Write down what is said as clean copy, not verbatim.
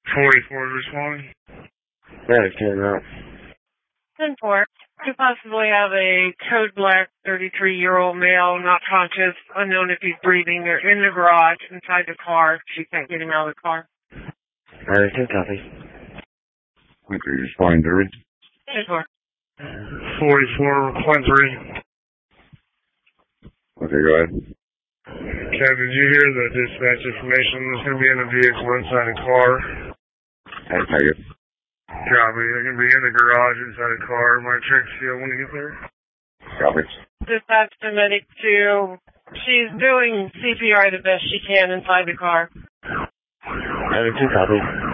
44 responding. Yeah, it came out. 10-4. Could possibly have a code black 33-year-old male, not conscious, unknown if he's breathing. They're in the garage, inside the car. She can't get him out of the car. Alright, 10 copy. Okay, responding, Derby. 10-4. 44, request 3. Okay, go ahead. Kevin, did you hear the dispatch information? There's going to be in a vehicle inside a car. I take it. Copy. They're going to be in the garage inside a car. My check's field when you get there. Copy. Dispatch the medic to... She's doing CPR the best she can inside the car. Alright, 10 copy.